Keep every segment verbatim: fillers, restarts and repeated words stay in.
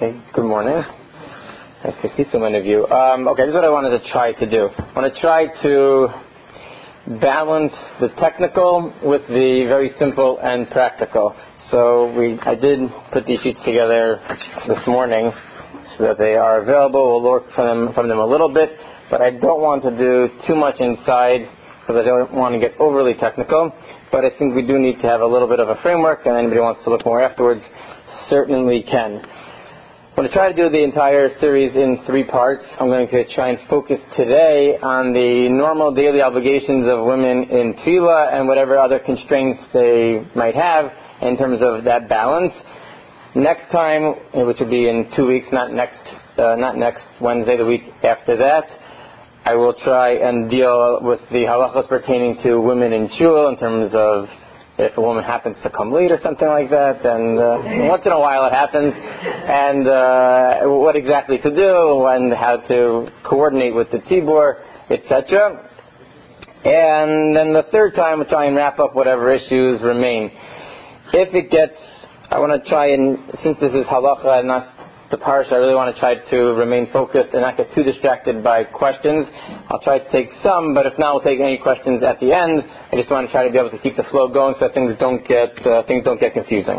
Okay, good morning. Nice to see so many of you. Um, okay, this is what I wanted to try to do. I want to try to balance the technical with the very simple and practical. So we, I did put these sheets together this morning so that they are available. We'll work from them, from them a little bit, but I don't want to do too much inside because I don't want to get overly technical. But I think we do need to have a little bit of a framework, and anybody who wants to look more afterwards certainly can. I'm going to try to do the entire series in three parts. I'm going to try and focus today on the normal daily obligations of women in tefillah and whatever other constraints they might have in terms of that balance. Next time, which will be in two weeks, not next, uh, not next Wednesday, the week after that, I will try and deal with the halachos pertaining to women in shul in terms of if a woman happens to come late or something like that, and uh, once in a while it happens, and uh, what exactly to do and how to coordinate with the tzibur, et cetera. And then the third time we'll try and wrap up whatever issues remain. If it gets, I want to try and, since this is halacha and not the parsha, I really want to try to remain focused and not get too distracted by questions. I'll try to take some, but if not, we'll take any questions at the end. I just want to try to be able to keep the flow going so that things don't get uh, things don't get confusing.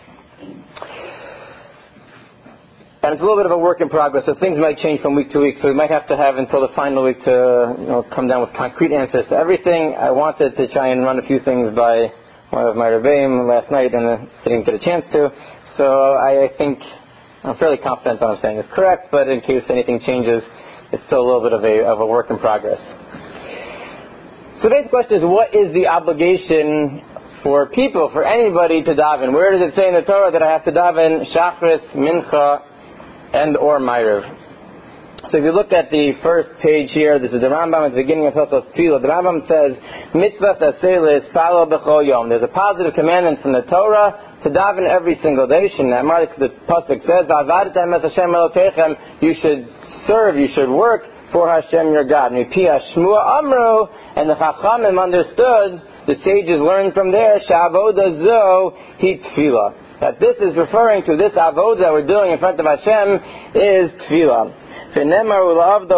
And it's a little bit of a work in progress, so things might change from week to week. So we might have to have until the final week to, you know, come down with concrete answers to everything. I wanted to try and run a few things by one of my rebbeim last night, and I didn't get a chance to. So I, I think. I'm fairly confident what I'm saying is correct, but in case anything changes, it's still a little bit of a of a work in progress. So the basic question is, what is the obligation for people, for anybody to daven? Where does it say in the Torah that I have to daven Shachris, Mincha, and or Ma'ariv? So if you look at the first page here, this is the Rambam at the beginning of Hilchos Tefillah. The Rambam says, Mitzvah Taseilis Palo B'chol Yom. There's a positive commandment from the Torah to daven every single day. Shnei the pasuk says, V'avadtem es Hashem Elokechem. You should serve, you should work for Hashem your God. Mipi Hashmua Amru, and the Chachamim understood, the sages learned from there, Sha'avoda Zo Hi Tefillah. That this is referring to this avodah that we're doing in front of Hashem is Tefillah. So Tefillin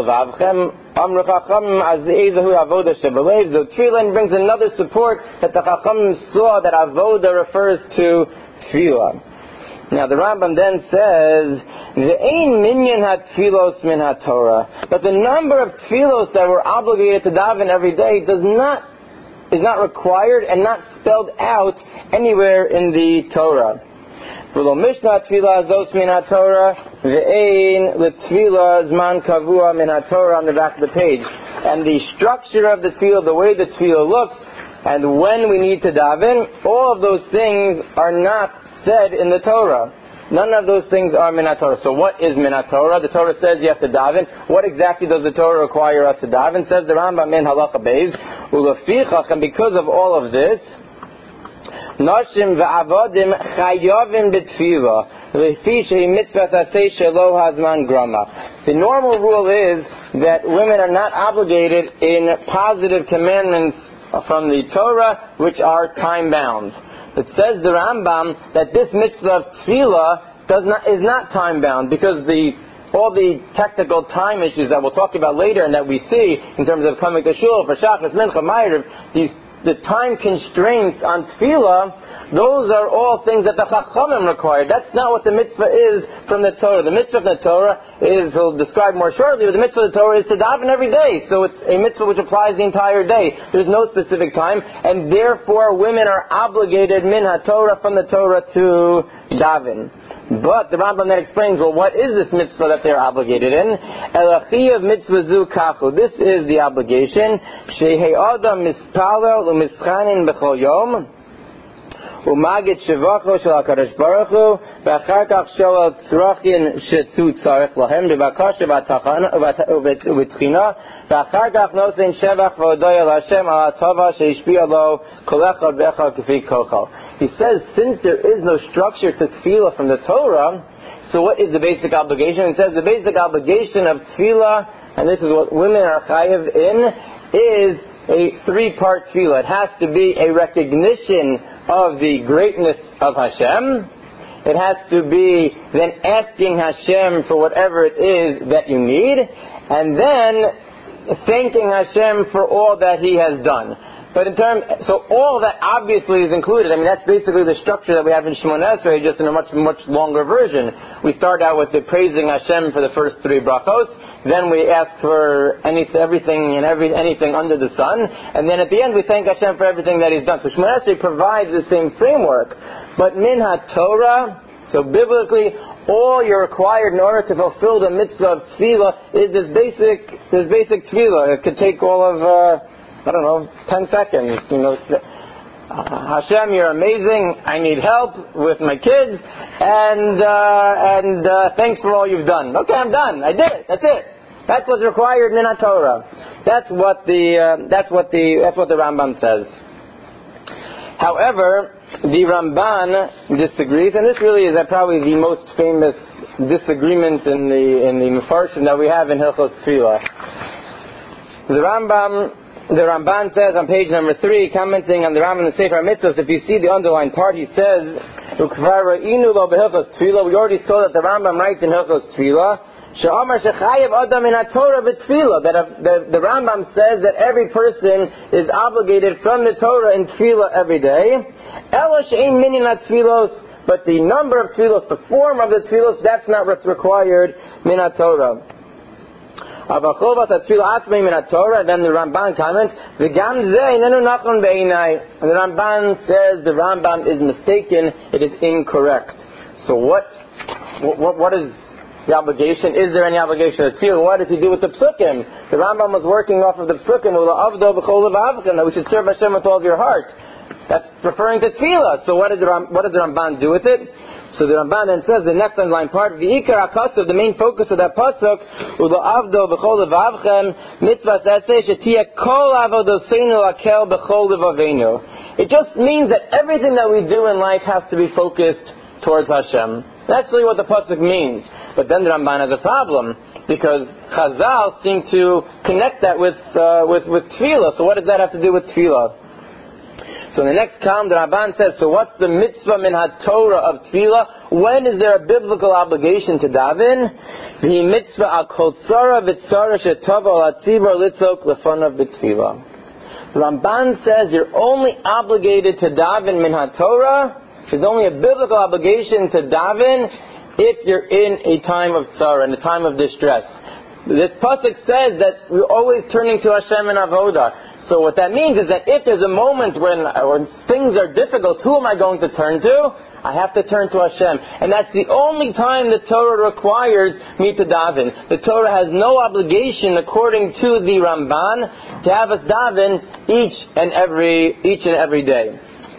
brings another support that the Chachamim saw that avodah refers to tefillah. Now the Rambam then says, "Ve'ein minyan hatfilos min haTorah," but the number of tefillos that we're obligated to daven every day does not is not required and not spelled out anywhere in the Torah. V'lo mishnah tefillah zos min haTorah, ve'ein letefillah zman kavua min haTorah on the back of the page. And the structure of the tefillah, the way the tefillah looks, and when we need to daven, all of those things are not said in the Torah. None of those things are min haTorah. So what is min haTorah? The Torah says you have to daven. What exactly does the Torah require us to daven? Says the Rambam in Halacha Beis, ulefichach, and because of all of this, Nashim ve'avodim chayavim b'tefillah lefi shehi mitzvah tasei shelo hazman grama. The normal rule is that women are not obligated in positive commandments from the Torah which are time-bound. It says the Rambam that this mitzvah of tefillah does not, is not time-bound because the all the technical time issues that we'll talk about later and that we see in terms of coming to shul for Shachris, Mincha, Ma'ariv, these the time constraints on tefillah, those are all things that the Chachamim require. That's not what the mitzvah is from the Torah. The mitzvah from the Torah is, he'll describe more shortly, but the mitzvah of the Torah is to daven every day. So it's a mitzvah which applies the entire day. There's no specific time, and therefore women are obligated min haTorah from the Torah to daven. But the Rambam then explains, well, what is this mitzvah that they're obligated in? Elachiyav mitzvah zu kachu. This is the obligation. Shehei adam mispalel u'mischanin b'chol yom u'magid shevacho shel HaKadosh Baruch Hu v'achar kach shel tzrachin shetzu tzarech lahem b'bakasha u'b'tchina v'achar kach nosein shevach v'odoi el Hashem al ha'tova she'ishpiya lo kol echad v'echad k'fi kochal. He says, since there is no structure to tefillah from the Torah, so what is the basic obligation? It says the basic obligation of tefillah, and this is what women are chayiv in, is a three-part tefillah. It has to be a recognition of the greatness of Hashem. it has to be then asking Hashem for whatever it is that you need, and then thanking Hashem for all that He has done. But in terms, so all of that obviously is included. I mean, that's basically the structure that we have in Shemoneh Esrei, just in a much, much longer version. We start out with the praising Hashem for the first three brachos, then we ask for any, everything and every, anything under the sun, and then at the end we thank Hashem for everything that He's done. So Shemoneh Esrei provides the same framework. But Min HaTorah, so biblically, all you're required in order to fulfill the mitzvah of tefillah is this basic, this basic tefillah. It could take all of, uh, I don't know, ten seconds. You know, uh, Hashem, you're amazing. I need help with my kids, and uh, and uh, thanks for all you've done. Okay, I'm done. I did it. That's it. That's what's required in Torah. That's what the uh, that's what the that's what the Rambam says. However, the Ramban disagrees, and this really is uh, probably the most famous disagreement in the in the Mefarshim that we have in Hilchos Tefillah. The Rambam. The Ramban says on page number three, commenting on the Rambam and the Sefer HaMitzvos, if you see the underlined part, he says, we already saw that the Rambam writes in Hilchos Tefillah, that the, the Rambam says that every person is obligated from the Torah in Tefillah every day. But the number of Tefillos, the form of the Tefillos, that's not what's required min Torah. And then the Ramban comments, and the Ramban says the Rambam is mistaken, it is incorrect. So what what, what is the obligation? Is there any obligation to tefillah? What does he do with the psukim? The Rambam was working off of the psukim, that we should serve Hashem with all of your heart. That's referring to tefillah. So what does the, what does the Ramban do with it? So the Ramban then says, the next line part, the Ikar HaKasav, the main focus of that pasuk, U'la'avdo b'chol levavchem, mitzvah saseh shetia kol avodoseinu lakel b'chol levavenu. It just means that everything that we do in life has to be focused towards Hashem. That's really what the pasuk means. But then the Ramban has a problem, because Chazal seem to connect that with, uh, with, with tefillah. So what does that have to do with tefillah? So in the next column, the Ramban says, so what's the mitzvah min ha-Torah of tefillah? When is there a biblical obligation to daven? The mitzvah al kol tzara v'tzara shetava al hatzibur litzok lefanav b'tefillah. The Ramban says you're only obligated to daven min ha-Torah. There's only a biblical obligation to daven if you're in a time of tzara, in a time of distress. This pasuk says that we're always turning to Hashem in avodah. So what that means is that if there's a moment when, when things are difficult, who am I going to turn to? I have to turn to Hashem. And that's the only time the Torah requires me to daven. The Torah has no obligation, according to the Ramban, to have us daven each and every each and every day.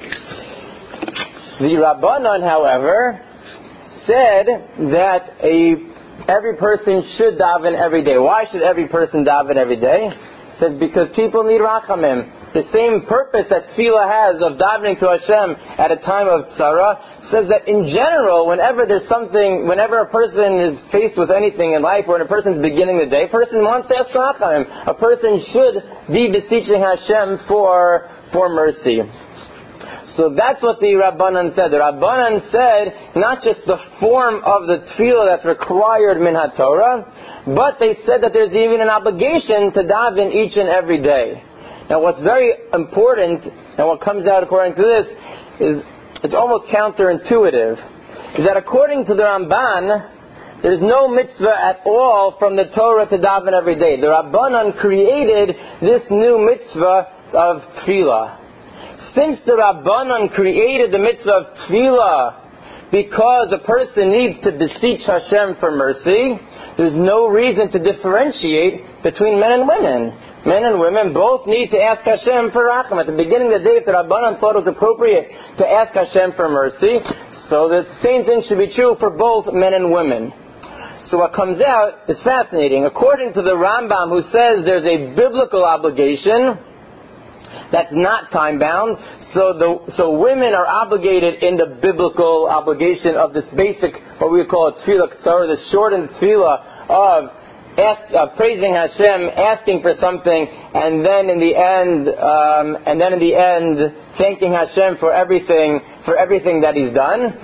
The Rabbanan, however, said that a every person should daven every day. Why should every person daven every day? It says because people need rachamim. The same purpose that tefillah has of davening to Hashem at a time of tzara says that in general, whenever there's something, whenever a person is faced with anything in life, or when a person's beginning the day, a person wants to ask rachamim. A person should be beseeching Hashem for for mercy. So that's what the Rabbanan said. The Rabbanan said not just the form of the tefillah that's required min ha-Torah, but they said that there's even an obligation to daven each and every day. Now what's very important, and what comes out according to this, is it's almost counterintuitive, is that according to the Ramban, there's no mitzvah at all from the Torah to daven every day. The Rabbanan created this new mitzvah of tefillah. Since the Rabbanan created the mitzvah of tefillah because a person needs to beseech Hashem for mercy, there's no reason to differentiate between men and women. Men and women both need to ask Hashem for racham. At the beginning of the day, if the Rabbanan thought it was appropriate to ask Hashem for mercy, so the same thing should be true for both men and women. So what comes out is fascinating. According to the Rambam, who says there's a biblical obligation that's not time-bound, so the so women are obligated in the biblical obligation of this basic, what we call a tefillah k'tzara, this shortened tefillah of ask, uh, praising Hashem, asking for something, and then in the end, um, and then in the end, thanking Hashem for everything, for everything that He's done.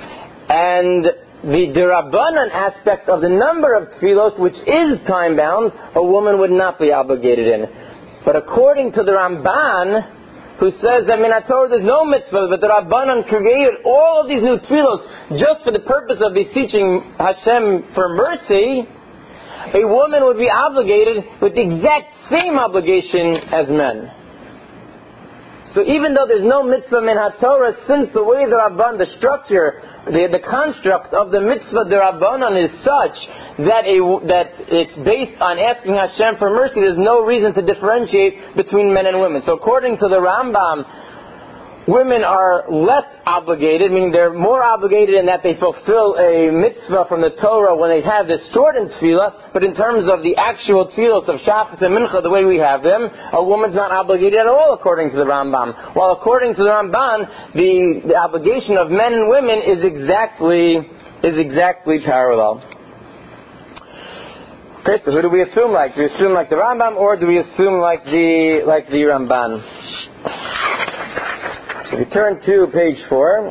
and the Dirabanan aspect of the number of tefillos, which is time-bound, a woman would not be obligated in. But according to the Ramban, who says that Min HaTorah there's no mitzvah, but the Rabbanan created all of these new tefillos just for the purpose of beseeching Hashem for mercy, a woman would be obligated with the exact same obligation as men. So even though there's no mitzvah Min HaTorah, since the way the Rabban, the structure, the, the construct of the mitzvah the Rabbanan is such that a, that it's based on asking Hashem for mercy, there's no reason to differentiate between men and women. So according to the Rambam, women are less obligated, meaning they're more obligated in that they fulfill a mitzvah from the Torah when they have this shortened tefillah, but in terms of the actual tefillos of Shachris and Mincha, the way we have them, a woman's not obligated at all according to the Rambam. While according to the Ramban, the, the obligation of men and women is exactly, is exactly parallel. Okay, so who do we assume like? Do we assume like the Rambam, or do we assume like the, like the Ramban? So we turn to page four.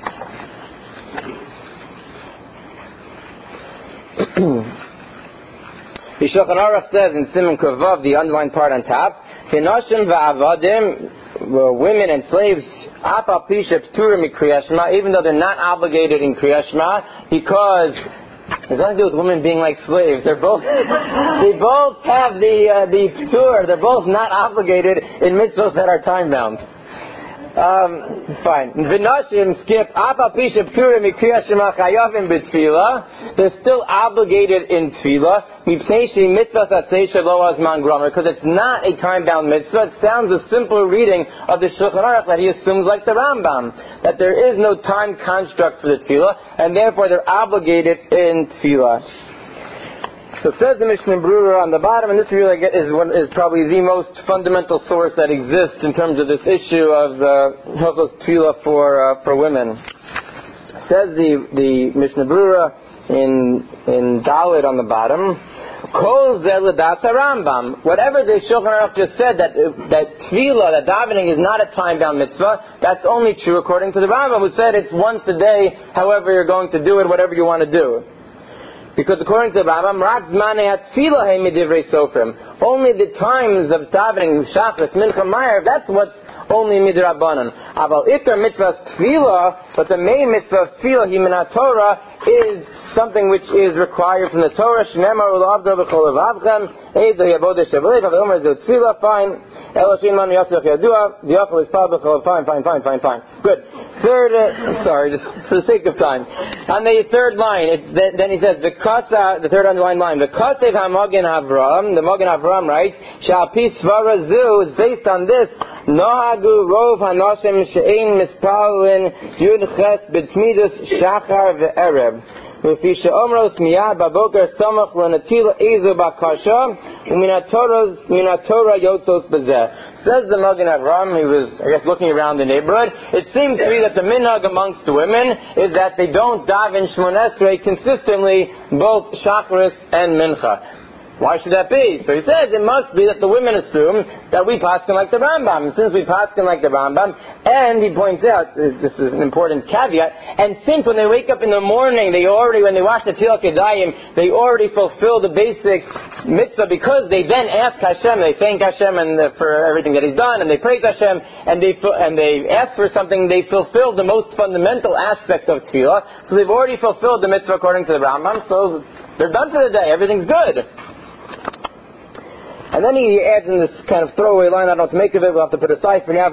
The Shulchan Aruch says in Siman Kavav, the underlined part on top, Hinashim va'avadim, women and slaves, Apa Pisha Pturim Kriyas Shema, even though they're not obligated in Kriyas Shema, because it has nothing to do with women being like slaves. They're both, they both have the uh, the ptur. They're both not obligated in mitzvahs that are time bound. Um, fine. V'nashim skip apa pisha pturim mikriyas shema chayavim b'tfila. They're still obligated in tefillah. Mipnei mitzvah asay shelo azman grammar, because it's not a time-bound mitzvah. It sounds a simple reading of the Shulchan Aruch that he assumes like the Rambam, that there is no time construct for the tefillah, and therefore they're obligated in tefillah. So says the Mishnah Berurah on the bottom, and this really is one, is probably the most fundamental source that exists in terms of this issue of uh, Hilchos Tefillah for uh, for women. Says the the Mishnah Berurah in in Dalit on the bottom, Kol zeh l'das Rambam. Whatever the Shulchan Aruch just said, that that Tefillah, that davening is not a time-bound mitzvah, that's only true according to the Rambam, who said it's once a day, however you're going to do it, whatever you want to do. Because according to the Rambam, only the times of davening, Shachris, Mincha, Ma'ariv, that's what's only midrabanan. Aval ikar mitzvah tefillah, but the main mitzvah tefillah, Min HaTorah, is something which is required from the Torah. Shneimar u'lavdo b'chol levavchem, eido yavodah shavlev, v'omer zo tefillah, fine. Eloshin man yosef yadua, v'yochel is pal b'chol, fine, fine, fine, fine, fine. Good. Third, uh, sorry, just for the sake of time. On the third line, it's, then he says, the kasa, the third underlined line, the kasev ha-Magen Avraham, the Magen Avraham writes, sha'api svara zu, is based on this, nohagu rov hanashim she'ein mispalin yud ches b'tmidus shachar ve'erev. V'fi she'omros miyad baboker samach l'natil ezu bakasha, u'min ha-Torah yotzos b'zeh. Says the Magen Avraham, he was, I guess, looking around the neighborhood. It seems to be that the minhag amongst the women is that they don't daven Shmoneh Esrei consistently, both Shachris and Mincha. Why should that be? So he says it must be that the women assume that we paskin like the Rambam. And since we paskin like the Rambam, and he points out, this is an important caveat, and since when they wake up in the morning, they already, when they wash the Tilat Yadayim, they already fulfill the basic mitzvah because they then ask Hashem, they thank Hashem and uh, for everything that He's done, and they praise Hashem, and they and they ask for something, they fulfill the most fundamental aspect of Tefillah, so they've already fulfilled the mitzvah according to the Rambam, so they're done for the day, everything's good. And then he adds in this kind of throwaway line, I don't know what to make of it, we'll have to put it aside for now. And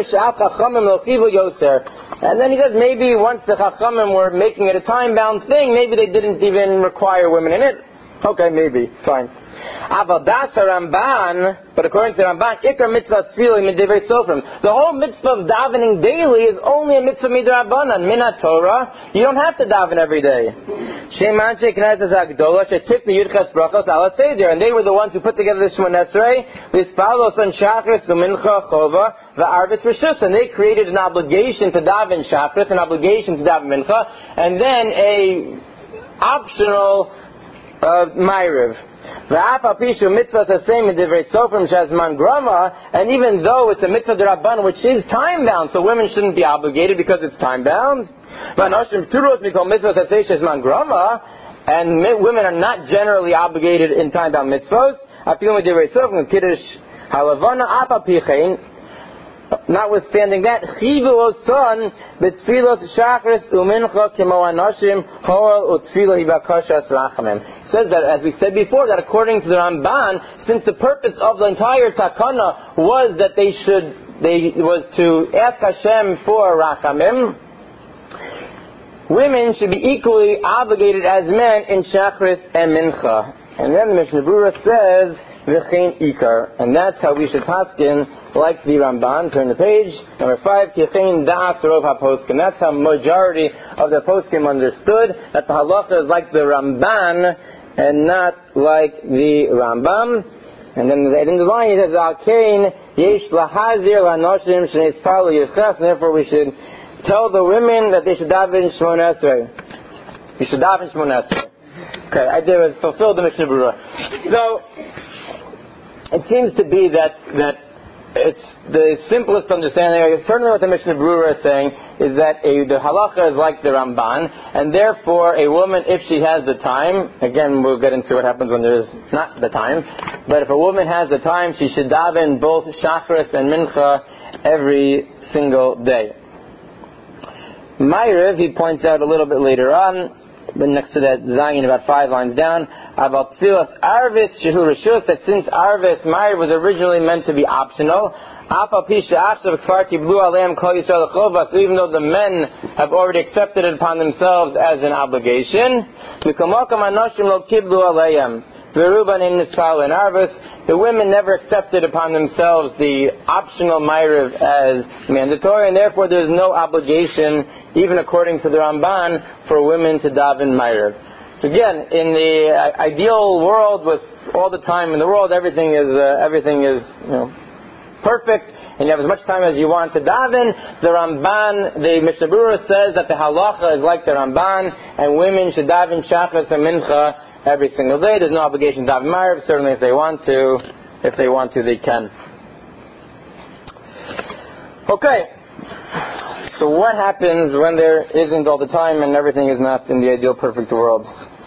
then he says maybe once the Chachamim were making it a time-bound thing, maybe they didn't even require women in it. Okay, maybe, fine. Ramban, but according to Ramban, ikar mitzvah tefillah midivrei sofrim. The whole mitzvah of davening daily is only a mitzvah midrabanan, min HaTorah. You don't have to daven every day. And they were the ones who put together the Shmoneh Esrei, v'ispalos on Shachris u'mincha chova v'arvis reshus, and they created an obligation to daven Shachris, an obligation to daven Mincha, and then a optional uh, Ma'ariv. And even though it's a mitzvah d'Rabban which is time bound, so women shouldn't be obligated because it's time bound. And women are not generally obligated in time about mitzvos. Notwithstanding that, says that, as we said before, that according to the Ramban, since the purpose of the entire takana was that they should, they was to ask Hashem for rachamim, women should be equally obligated as men in Shachris and Mincha. And then the Mishnah Berurah says, V'chein ikar, and that's how we should paskin, like the Ramban. Turn the page. Number five, V'chein da'as rov haposkim. That's how majority of the poskim understood that the halacha is like the Ramban and not like the Rambam. And then at the end of the line he says, Al-kain yesh lahazir lanoshim shnei spalu yichas, and therefore we should tell the women that they should daven Shmona Esrei. You should daven Shmona Esrei. Okay, I did it, fulfilled the Mishnah Berurah. So, it seems to be that that it's the simplest understanding. Certainly, what the Mishnah Berurah is saying is that a, the halacha is like the Ramban, and therefore, a woman, if she has the time, again, we'll get into what happens when there's not the time. But if a woman has the time, she should daven both Shachris and Mincha every single day. Ma'ariv, he points out a little bit later on, but next to that Zayin, about five lines down, about Tfilas Arvis Shehu Rishus, that since Arvis Ma'ariv was originally meant to be optional, so even though the men have already accepted it upon themselves as an obligation, in Arvis, the women never accepted upon themselves the optional Ma'ariv as mandatory, and therefore there is no obligation, even according to the Ramban, for women to daven Ma'ariv. So again, in the ideal world, with all the time in the world, everything is uh, everything is you know perfect, and you have as much time as you want to daven. The Ramban, the Mishnah Berurah says that the halacha is like the Ramban, and women should daven Shachris and Mincha every single day. There's no obligation to daven Ma'ariv. Certainly, if they want to, if they want to, they can. Okay. So what happens when there isn't all the time and everything is not in the ideal perfect world?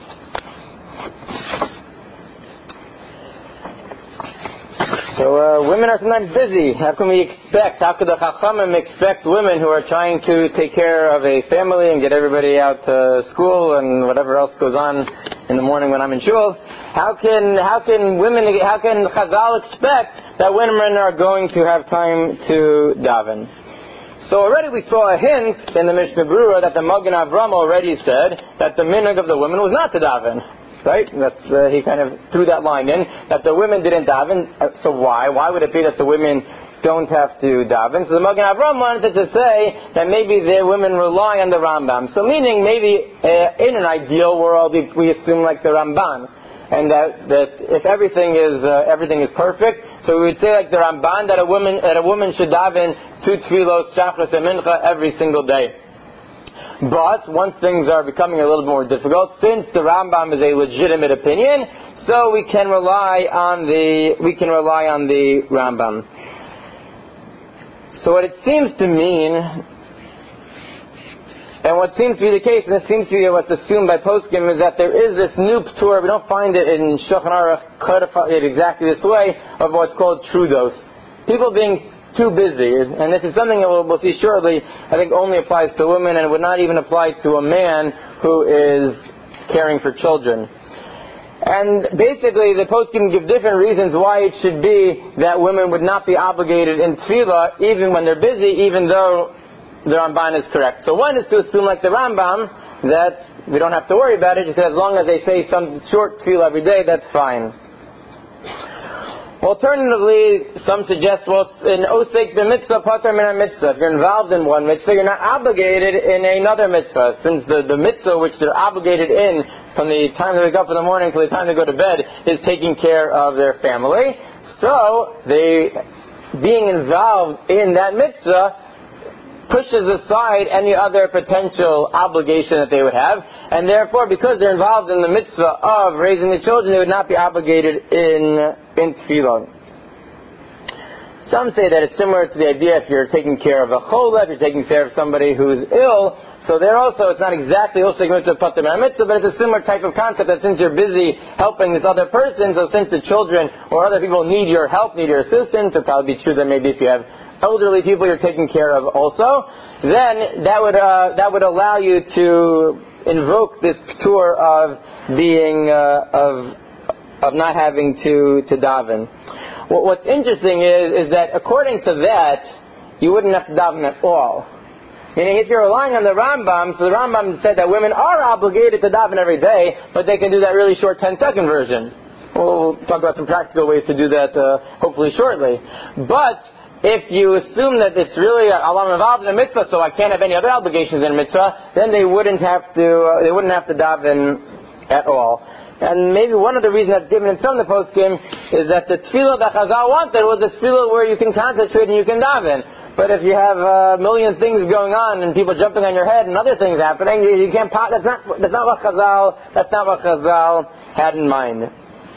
So uh, women are sometimes busy. How can we expect, how could the Chachamim expect women who are trying to take care of a family and get everybody out to school and whatever else goes on in the morning when I'm in shul? How can how can women, how can Chazal expect that women are going to have time to daven? So already we saw a hint in the Mishnah Berurah that the Magen Avram already said that the minhag of the women was not to daven. Right? That's, uh, he kind of threw that line in, that the women didn't daven. Uh, so why? Why would it be that the women don't have to daven? So the Magen Avram wanted to say that maybe the women rely on the Rambam. So meaning maybe uh, in an ideal world we, we assume like the Ramban, and that, that if everything is uh, everything is perfect, so we would say like the Ramban that a woman that a woman should daven two tfilos, Shachris and Mincha every single day. But once things are becoming a little more difficult, since the Rambam is a legitimate opinion, so we can rely on the we can rely on the Rambam. So what it seems to mean, and what seems to be the case, and it seems to be what's assumed by poskim, is that there is this new p'tur. We don't find it in Shulchan Aruch codified exactly this way, of what's called trudos. People being too busy, and this is something that we'll, we'll see shortly, I think only applies to women, and would not even apply to a man who is caring for children. And basically the poskim give different reasons why it should be that women would not be obligated in tefillah even when they're busy, even though the Ramban is correct. So one is to assume like the Rambam, that we don't have to worry about it, just as long as they say some short tefillah every day, that's fine. Alternatively, some suggest, well, in osek b'mitzvah pater min ha-mitzvah. If you're involved in one mitzvah, you're not obligated in another mitzvah. Since the, the mitzvah which they're obligated in from the time they wake up in the morning to the time they go to bed is taking care of their family. So, they, being involved in that mitzvah pushes aside any other potential obligation that they would have, and therefore, because they're involved in the mitzvah of raising the children, they would not be obligated in in tefillah. Some say that it's similar to the idea if you're taking care of a chola, if you're taking care of somebody who's ill, So there also, it's not exactly osek mitzvah pater min mitzvah, but it's a similar type of concept that since you're busy helping this other person, so since the children or other people need your help, need your assistance, it would probably be true that maybe if you have elderly people you're taking care of also, then that would uh, that would allow you to invoke this p'tur of being uh, of of not having to to daven. Well, what's interesting is is that according to that, you wouldn't have to daven at all. Meaning, if you're relying on the Rambam, so the Rambam said that women are obligated to daven every day, but they can do that really short ten-second version. We'll talk about some practical ways to do that, uh, hopefully shortly. But if you assume that it's really I'm involved in a mitzvah, so I can't have any other obligations in a mitzvah, then they wouldn't have to. Uh, they wouldn't have to daven at all. And maybe one of the reasons that's given in some of the poskim is that the tefillah that Chazal wanted was a tefillah where you can concentrate and you can daven. But if you have a million things going on and people jumping on your head and other things happening, you, you can't. That's not. That's not what Chazal. That's not what Chazal had in mind.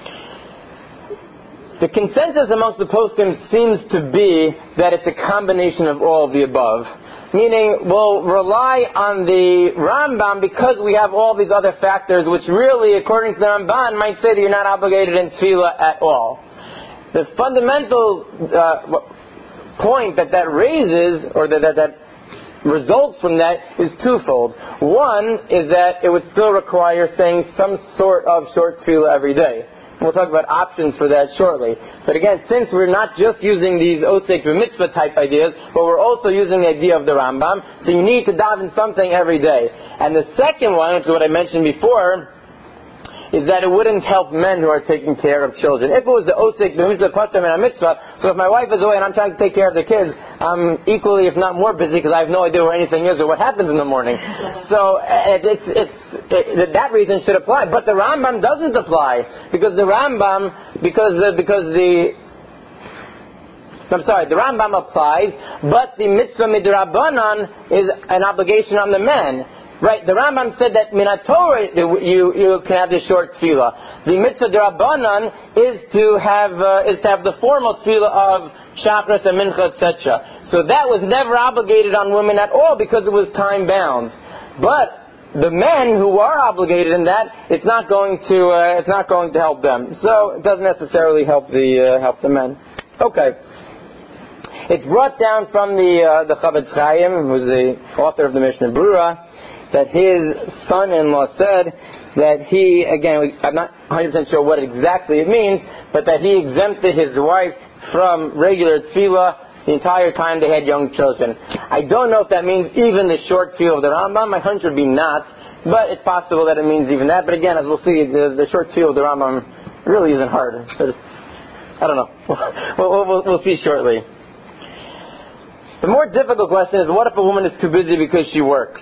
The consensus amongst the poskim seems to be that it's a combination of all of the above. Meaning, we'll rely on the Rambam because we have all these other factors, which really, according to the Ramban, might say that you're not obligated in tefillah at all. The fundamental Uh, point that that raises, or that, that that results from that, is twofold. One is that it would still require saying some sort of short tefillah every day. We'll talk about options for that shortly. But again, since we're not just using these osek v'mitzvah type ideas, but we're also using the idea of the Rambam, so you need to daven something every day. And the second one, which is what I mentioned before, is that it wouldn't help men who are taking care of children. If it was the osek b'mitzvah pater min mitzvah, so if my wife is away and I'm trying to take care of the kids, I'm equally, if not more, busy because I have no idea where anything is or what happens in the morning. So it, it's it's it, that reason should apply. But the Rambam doesn't apply because the Rambam because uh, because the I'm sorry, the Rambam applies, but the mitzvah midrabanan is an obligation on the men. Right, the Rambam said that minatorah you you can have the short tefillah. The mitzvah d'Rabbanan is to have uh, is to have the formal tefillah of shachris and mincha, et cetera. So that was never obligated on women at all because it was time bound. But the men who are obligated in that, it's not going to uh, it's not going to help them. So it doesn't necessarily help the uh, help the men. Okay. It's brought down from the uh, the Chavetz Chaim, who's the author of the Mishnah Brura, that his son-in-law said that he, again, I'm not one hundred percent sure what exactly it means, but that he exempted his wife from regular tefillah the entire time they had young children. I don't know if that means even the short tefillah of the Rambam. My hunch would be not, but it's possible that it means even that. But again, as we'll see, the, the short tefillah of the Rambam really isn't hard. But it's, I don't know. we'll, we'll, we'll see shortly. The more difficult question is, what if a woman is too busy because she works?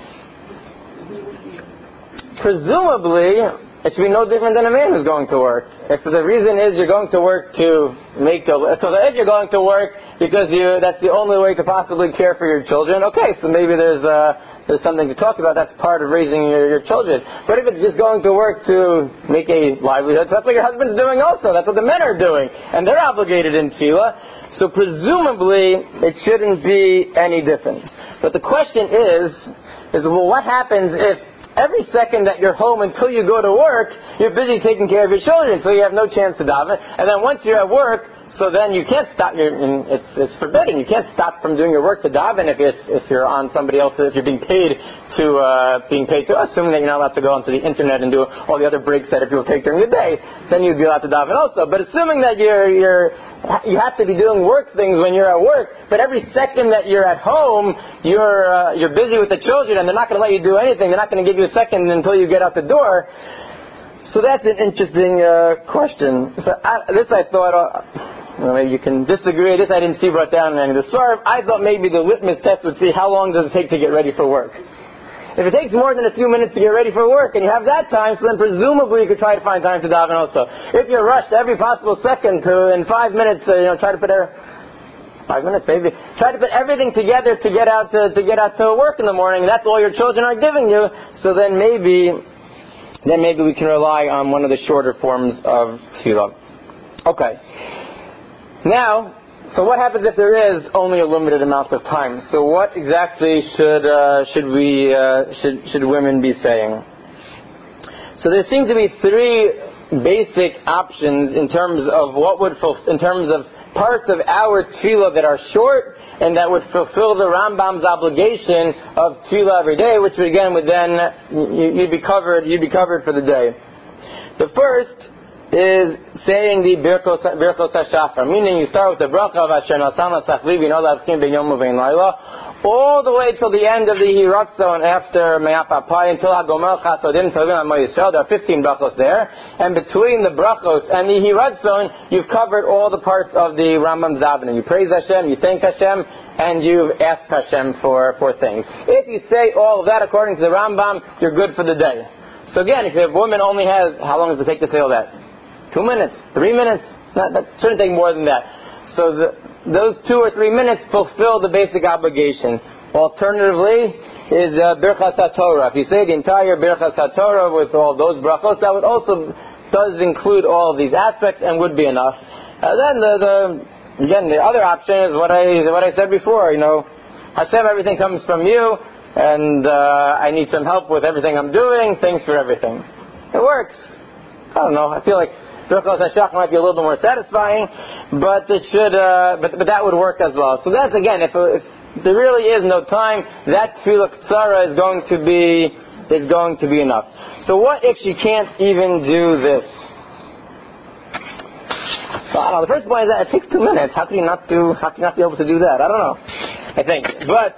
Presumably, it should be no different than a man who's going to work. If the reason is you're going to work to make a, so if you're going to work because you that's the only way to possibly care for your children, okay, so maybe there's uh, there's something to talk about. That's part of raising your, your children. But if it's just going to work to make a livelihood, so that's what your husband's doing also. That's what the men are doing, and they're obligated in tefillah. So presumably, it shouldn't be any different. But the question is, is well, what happens if every second that you're home until you go to work, you're busy taking care of your children, so you have no chance to daven. And then once you're at work, so then you can't stop. You're, it's it's forbidden. You can't stop from doing your work to daven if you're, if you're on somebody else. If you're being paid to uh, being paid to, assuming that you're not allowed to go onto the internet and do all the other breaks that if people take during the day, then you'd be allowed to daven also. But assuming that you're you're you have to be doing work things when you're at work, but every second that you're at home, you're uh, you're busy with the children, and they're not going to let you do anything. They're not going to give you a second until you get out the door. So that's an interesting uh, question. So I, this I thought. Uh, Well, maybe you can disagree. This I didn't see brought down in any of the Svarim. I thought maybe the litmus test would see how long does it take to get ready for work. If it takes more than a few minutes to get ready for work, and you have that time, so then presumably you could try to find time to daven also. If you're rushed every possible second to, in five minutes, uh, you know, try to put a, five minutes maybe, try to put everything together to get out to, to get out to work in the morning. That's all your children are giving you. So then maybe, then maybe we can rely on one of the shorter forms of tefillah. Okay. Now, So what happens if there is only a limited amount of time? So what exactly should uh, should we uh, should should women be saying? So there seem to be three basic options in terms of what would fulf- in terms of parts of our tefillah that are short and that would fulfill the Rambam's obligation of tefillah every day, which again would then you'd be covered you'd be covered for the day. The first is saying the Birkos Birkos HaShachar, meaning you start with the bracha of Asher Nasam Sachli V'No Lavchim Ben Yom U'Vein Laila, all the way till the end of the Hiratzon after Me'apapai until HaGomer Chasodim Tovim Amo Yisrael. There are fifteen brachos there, and between the brachos and the Hiratzon, you've covered all the parts of the Rambam Zabanim. You praise Hashem, you thank Hashem, and you've asked Hashem for, for things. If you say all of that according to the Rambam, you're good for the day. So again, if a woman only has, how long does it take to say all that? Two minutes, three minutes. Not, that shouldn't take more than that. So the, those two or three minutes fulfill the basic obligation. Alternatively, is uh, Birchas HaTorah. If you say the entire Birchas HaTorah with all those brachos, that would also does include all of these aspects and would be enough. Uh, then the, the again the other option is what I what I said before. You know, Hashem, everything comes from you, and uh, I need some help with everything I'm doing. Thanks for everything. It works. I don't know. I feel like Birchos HaShachar might be a little bit more satisfying, but it should, uh, but, but that would work as well. So that's again, if, if there really is no time, that tefillah ktsara is going to be is going to be enough. So what if she can't even do this? So I don't know. The first point is that it takes two minutes. How can you not do? How can you not be able to do that? I don't know. I think, but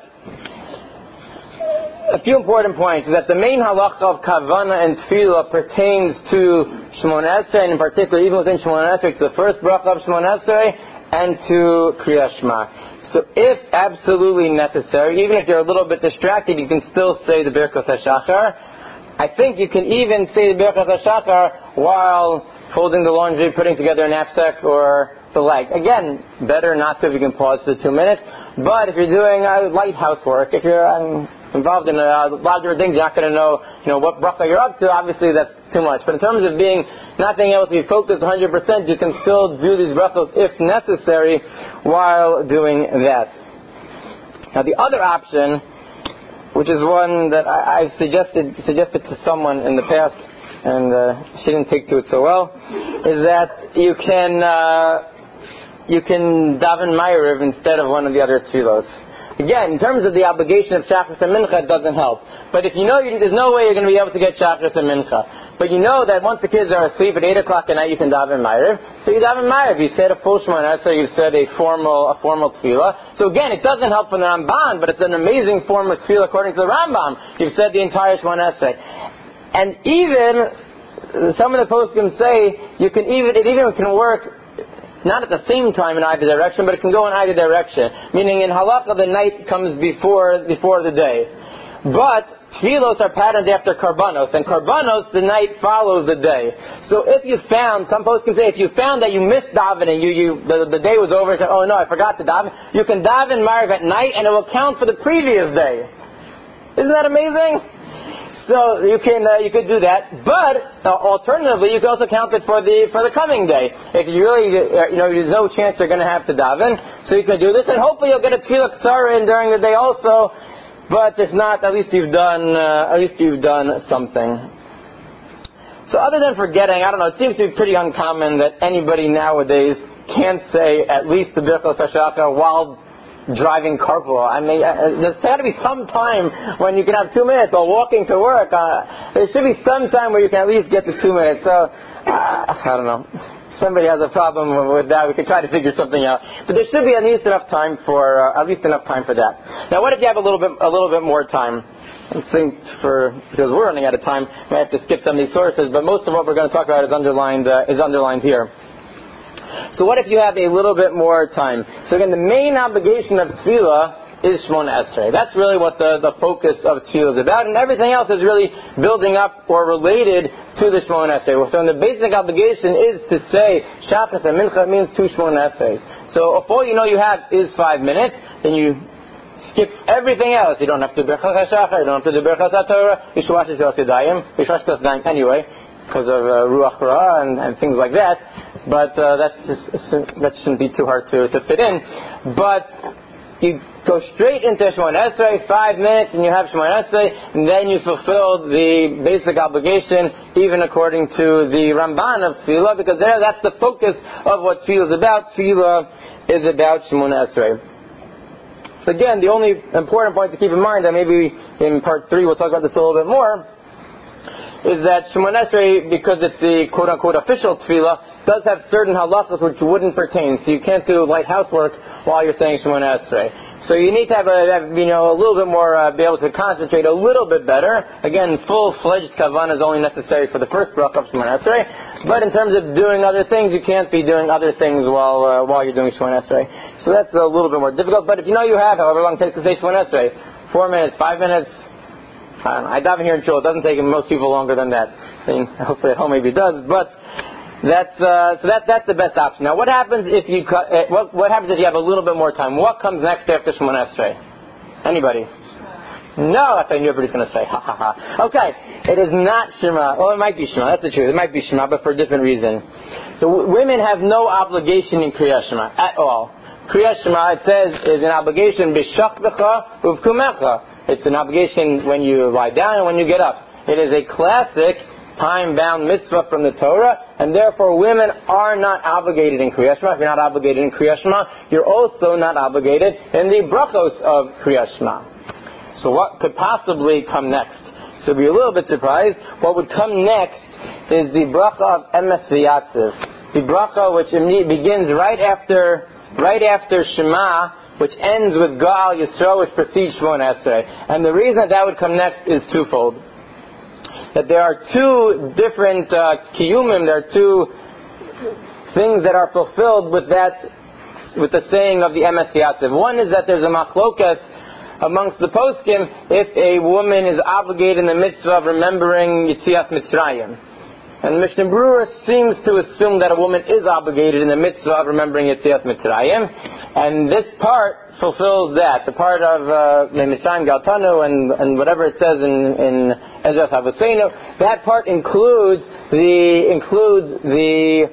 a few important points is that the main halacha of kavana and tefillah pertains to Shemona Esrei, and in particular, even within Shemona Esrei, it's the first bracha of Shemona Esrei, and to Kriyas Shema. So if absolutely necessary, even if you're a little bit distracted, you can still say the Birkos HaShachar. I think you can even say the Birkos HaShachar while folding the laundry, putting together a knapsack, or the like. Again, better not to if you can pause for two minutes. But if you're doing uh, light housework, if you're um, involved in a lot of different things, you're not going to know, you know, what bracha you're up to. Obviously, that's too much. But in terms of being not being able to be focused one hundred percent, you can still do these brachos if necessary while doing that. Now, the other option, which is one that I, I've suggested suggested to someone in the past, and uh, she didn't take to it so well, is that you can uh, you can daven Ma'ariv instead of one of the other tefillos. Again, in terms of the obligation of Shachris and Mincha, it doesn't help. But if you know you, there's no way you're going to be able to get Shachris and Mincha, but you know that once the kids are asleep at eight o'clock at night, you can daven Ma'ariv. So you daven Ma'ariv. You said a full Shemona, so you said a formal, a formal tefillah. So again, it doesn't help from the Ramban, but it's an amazing form of tefillah according to the Rambam. You've said the entire Shemona Esrei. And even some of the poskim say you can even it even can work not at the same time in either direction, but it can go in either direction. Meaning in halakha the night comes before before the day. But tefillos are patterned after karbanos, and karbanos the night follows the day. So if you found, some folks can say, if you found that you missed davening, you, you the, the day was over, and said, oh no, I forgot to daven, you can daven Ma'ariv at night, and it will count for the previous day. Isn't that amazing? So you can uh, you could do that, but uh, alternatively you can also count it for the for the coming day. If you really uh, you know there's no chance you're going to have to daven, so you can do this, and hopefully you'll get a tefillah ktsara in during the day also. But if not, at least you've done uh, at least you've done something. So other than forgetting, I don't know. It seems to be pretty uncommon that anybody nowadays can't say at least the Birchos HaShachar while driving carpool. I mean, uh, there's got to be some time when you can have two minutes while walking to work. Uh, there should be some time where you can at least get to two minutes. So, uh, I don't know. Somebody has a problem with that. We could try to figure something out. But there should be at least enough time for uh, at least enough time for that. Now, what if you have a little bit a little bit more time? I think for because we're running out of time, we have to skip some of these sources. But most of what we're going to talk about is underlined uh, is underlined here. So what if you have a little bit more time? So again, the main obligation of tefillah is Shemona Esrei. That's really what the, the focus of tefillah is about, and everything else is really building up or related to the Shemona Esrei. So the basic obligation is to say Shachris and Mincha means two Shemona Esreis. So if all you know you have is five minutes, then you skip everything else. You don't have to do Birchos HaShachar, you don't have to do Birchos HaTorah, you should wash your Yadayim, you should wash your Yadayim anyway, because of uh, Ruach Ra and, and things like that. but uh, that's just, that shouldn't be too hard to, to fit in. But you go straight into Shemoneh Esrei, five minutes, and you have Shemoneh Esrei, and then you fulfill the basic obligation, even according to the Ramban of Tefillah, because there, that's the focus of what Tefillah is about. Tefillah is about Shemoneh Esrei. So again, the only important point to keep in mind, and maybe in part three we'll talk about this a little bit more, is that Shemoneh Esrei, because it's the quote-unquote official tefillah, does have certain halachas which wouldn't pertain. So you can't do light housework while you're saying Shemoneh Esrei. So you need to have, a, have you know, a little bit more, uh, be able to concentrate a little bit better. Again, full-fledged kavanah is only necessary for the first bracha of Shemoneh Esrei. But in terms of doing other things, you can't be doing other things while uh, while you're doing Shemoneh Esrei. So that's a little bit more difficult. But if you know you have, however long it takes to say Shemoneh Esrei, four minutes, five minutes, I don't know. I daven here in shul. It doesn't take most people longer than that. I mean, hopefully at home maybe it does, but that's uh, so that that's the best option. Now, what happens if you cut, uh, what what happens if you have a little bit more time? What comes next after Shemoneh Esrei? Anybody? No, I thought you were just going to say ha ha ha. Okay, it is not Shema. Well, it might be Shema. That's the truth. It might be Shema, but for a different reason. The w- women have no obligation in Kriyat Shema at all. Kriyat Shema, it says, is an obligation b'shachvecha uvkumecha. It's an obligation when you lie down and when you get up. It is a classic time-bound mitzvah from the Torah, and therefore women are not obligated in Kriyat Shema. If you're not obligated in Kriyat Shema, you're also not obligated in the brachos of Kriyat Shema. So what could possibly come next? So be a little bit surprised. What would come next is the bracha of Emes V'Yatziv. The bracha which begins right after, right after Shema, which ends with Gaal Yisrael, which precedes Shemoneh Esrei. And the reason that that would come next is twofold. That there are two different uh, kiyumim, there are two things that are fulfilled with that, with the saying of the Emes V'Yatziv. One is that there's a machlokas amongst the poskim if a woman is obligated in the mitzvah of remembering Yetzias Mitzrayim. And Mishnah Berurah seems to assume that a woman is obligated in the mitzvah of remembering Yetzias Mitzrayim, and this part fulfills that. The part of Mitzrayim Galtanu and and whatever it says in in Ezras Havosenu, that part includes the includes the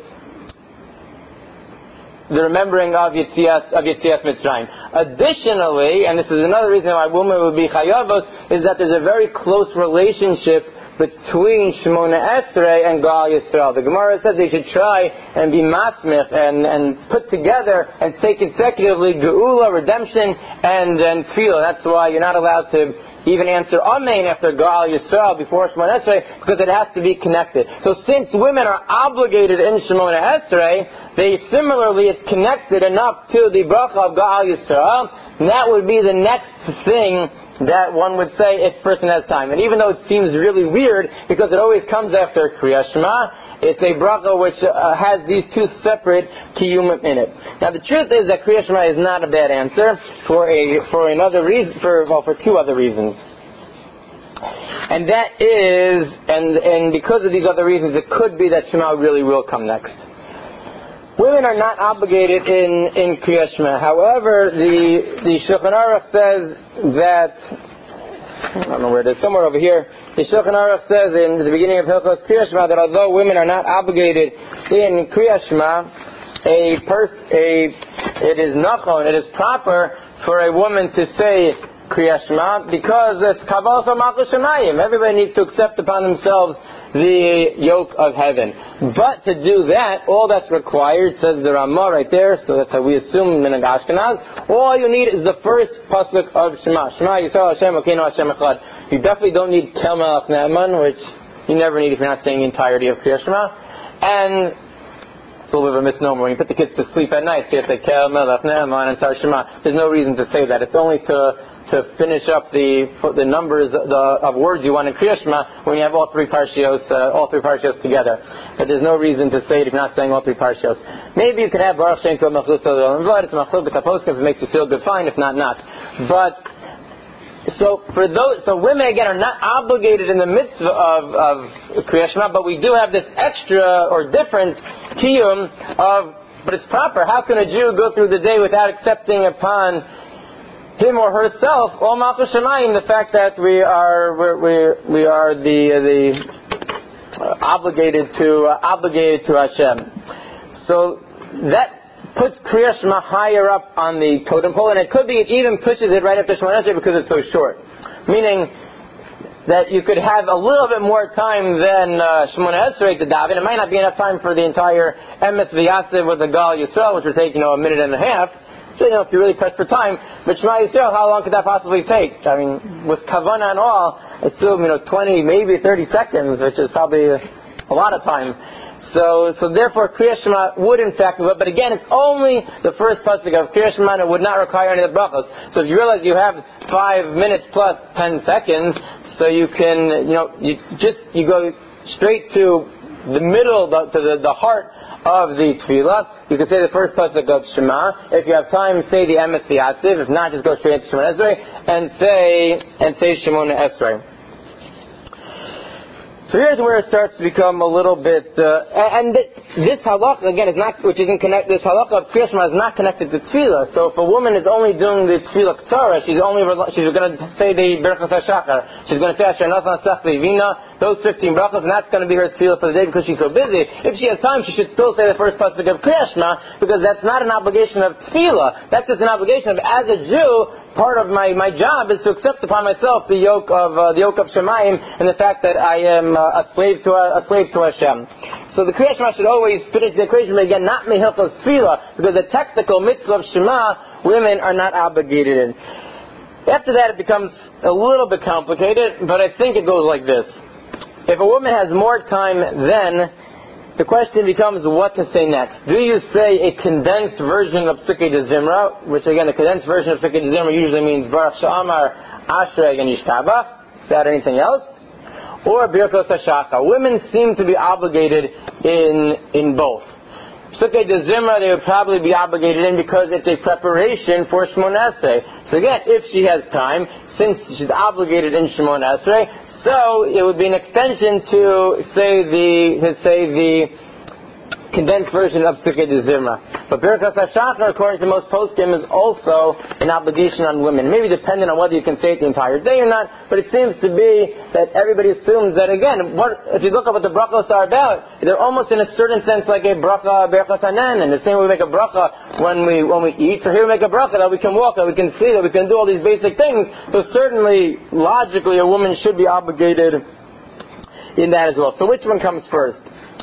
the remembering of Yetzias of Yetzias Mitzrayim. Additionally, and this is another reason why women would be chayavos, is that there's a very close relationship between Shemoneh Esrei and Gaal Yisrael. The Gemara says they should try and be masmich and, and put together and say consecutively Geula, redemption, and, and Tefillah. That's why you're not allowed to even answer Amen after Gaal Yisrael before Shemoneh Esrei, because it has to be connected. So since women are obligated in Shemoneh Esrei, they similarly, it's connected enough to the bracha of Gaal Yisrael, and that would be the next thing that one would say if a person has time. And even though it seems really weird, because it always comes after Kriyat Shema, it's a bracha which uh, has these two separate kiyumim in it. Now the truth is that Kriyat Shema is not a bad answer for a for another reason, for well for two other reasons. And that is, and and because of these other reasons, it could be that Shema really will come next. Women are not obligated in, in Kriyat Shema. However, the the Shulchan Aruch says that, I don't know where it is, somewhere over here, the Shulchan Aruch says in the beginning of Hilchos Kriyat Shema that although women are not obligated in Kriyat Shema, a pers- a it is nachon, it is proper for a woman to say Kriyat Shema because it's Kabbalah Malchus Shemayim. Everybody needs to accept upon themselves the yoke of heaven. But to do that, all that's required, says the Ramah right there, so that's how we assume Minhag Ashkenaz, all you need is the first pasuk of Shema. Shema Yisrael Hashem Elokeinu Hashem Echad. You definitely don't need Kel Melech Ne'eman, which you never need if you're not saying the entirety of Kriyat Shema. And it's a little bit of a misnomer. When you put the kids to sleep at night, you have to say Kel Melech Ne'eman and start Shema. There's no reason to say that. It's only to to finish up the the numbers the, of words you want in Kriyat Shema when you have all three parshios uh, all three parshios together. But there's no reason to say it if you're not saying all three parshios. Maybe you could have Baruch Shem Tov Mechlus Olam. It's Machlok B'Taposkim. If it makes you feel good, fine. If not, not. But so for those, so women again are not obligated in the mitzvah of of Kriyat Shema, but we do have this extra or different kiyum of. But it's proper. How can a Jew go through the day without accepting upon him or herself, all Malchus Shemayim, the fact that we are we we are the the uh, obligated to uh, obligated to Hashem. So that puts Kriya Shema higher up on the totem pole, and it could be it even pushes it right up to Shemona Esrei because it's so short. Meaning that you could have a little bit more time than uh, Shemona Esrei to daven. It might not be enough time for the entire Emes V'Yatziv with the Gal Yisrael, which would take, you know, a minute and a half. So, you know, if you really press for time. But Shema Yisrael, how long could that possibly take? I mean, with Kavanah and all, assume, you know, twenty, maybe thirty seconds, which is probably a, a lot of time. So, so therefore, Kriya Shema would in fact move up. But again, it's only the first pasuk of Kriya Shema, and it would not require any of the brachos. So if you realize you have five minutes plus ten seconds, so you can, you know, you just you go straight to the middle, the, to the, the heart of the tefillah. You can say the first pasuk of Shema. If you have time, say the Emes V'Yatziv. If not, just go straight to Shemona Esrei and say and say Shemona Esrei. So here's where it starts to become a little bit, uh, and th- this halakha again is not, which isn't connected. This halakha of Kriya Shema is not connected to tefillah. So if a woman is only doing the tefillah k'tzara, she's only she's going to say the berachos hashachar. She's going to say Asher Nasan Sach Levina, those fifteen brachos, and that's going to be her tefillah for the day because she's so busy. If she has time, she should still say the first pasuk of Kriya Shema because that's not an obligation of tefillah. That's just an obligation of, as a Jew, part of my, my job is to accept upon myself the yoke of uh, the yoke of Shemayim and the fact that I am uh, a slave to a, a slave to Hashem. So the Kriya Shema should always fit into the equation, but again, not mehilchos tefillah, because the technical mitzvah of Shema, women are not obligated in. After that, it becomes a little bit complicated, but I think it goes like this: if a woman has more time, then the question becomes what to say next. Do you say a condensed version of Psukei de Zimra, which again, a condensed version of Psukei de Zimra usually means Baruch She'amar, Ashrei, and Yishtabach, without anything else? Or Birkos HaShachar? Women seem to be obligated in in both. Psukei de Zimra they would probably be obligated in because it's a preparation for Shemona Esrei. So again, if she has time, since she's obligated in Shemona Esrei, so it would be an extension to say the to say the condensed version of Psukei de Zimra. But Birkas HaShachar, according to most poskim, is also an obligation on women. Maybe dependent on whether you can say it the entire day or not, but it seems to be that everybody assumes that, again, what, if you look at what the brachos are about, they're almost in a certain sense like a bracha, Birkas Hanan, and the same way we make a bracha when we when we eat. So here we make a bracha that we can walk, that we can see, that we can do all these basic things. So certainly, logically, a woman should be obligated in that as well. So which one comes first?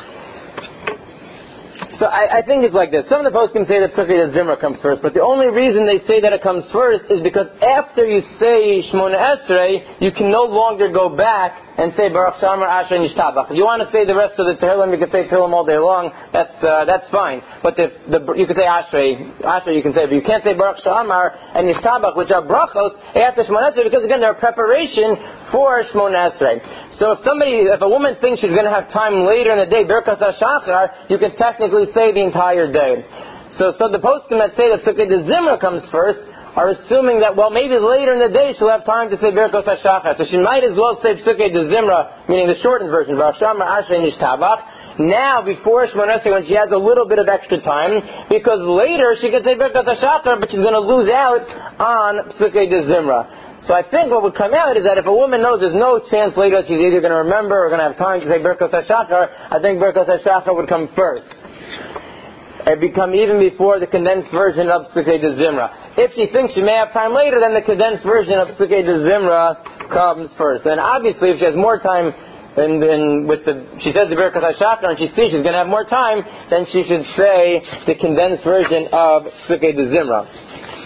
So I, I think it's like this. Some of the poskim say that Psukei de Zimra comes first, but the only reason they say that it comes first is because after you say Shemona Esrei, you can no longer go back and say Baruch She'amar Ashrei Yishtabach. If you want to say the rest of the Tehillim, you can say Tehillim all day long. That's uh, that's fine. But if the, you can say Ashrei, Ashrei you can say, but you can't say Baruch She'amar and Yishtabach, which are brachos after Shemona Esrei, because again they're a preparation for Shemona Esrei. So if somebody, if a woman thinks she's going to have time later in the day, Birkas HaShachar, you can technically say the entire day. So, so the poskim that say that Psukei de Zimra comes first are assuming that, well, maybe later in the day she'll have time to say Birkas HaShachar. So she might as well say Psukei de Zimra, meaning the shortened version, Baruch She'amar Ashrei Yishtabach, now before Shemona Esrei when she has a little bit of extra time, because later she can say Birkas HaShachar, but she's going to lose out on Psukei de Zimra. So I think what would come out is that if a woman knows there's no chance later she's either going to remember or going to have time to say Birkas HaShachar, I think Birkas HaShachar would come first. It become even before the condensed version of Psukei de Zimra. If she thinks she may have time later, then the condensed version of Psukei de Zimra comes first. And obviously, if she has more time, and, and with the she says the Birkas HaShachar and she sees she's going to have more time, then she should say the condensed version of Psukei de Zimra.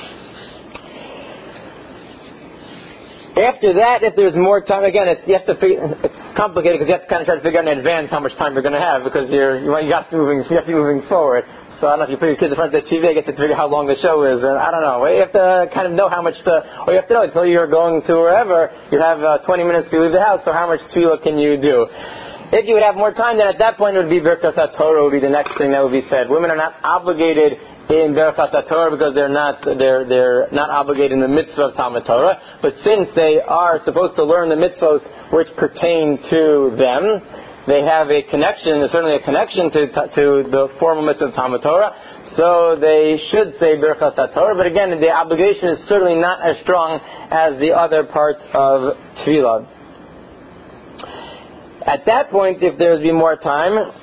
After that, if there's more time, again, it's, you have to figure, it's complicated because you have to kind of try to figure out in advance how much time you're going to have because you're, you, you got to moving, you have to be moving forward. So I don't know if you put your kids in front of the T V, you get to figure out how long the show is, and I don't know. You have to kind of know how much to, or you have to know until you're going to wherever, you have uh, twenty minutes to leave the house, so how much tefillah can you do? If you would have more time, then at that point it would be Birkas HaTorah would be the next thing that would be said. Women are not obligated in Birkas HaTorah because they're not they're they're not obligated in the mitzvah of Talmud Torah, but since they are supposed to learn the mitzvahs which pertain to them, they have a connection. There's certainly a connection to to the formal mitzvah of Talmud Torah, so they should say Birkas HaTorah. But again, the obligation is certainly not as strong as the other parts of Tefillah. At that point, if there's be more time,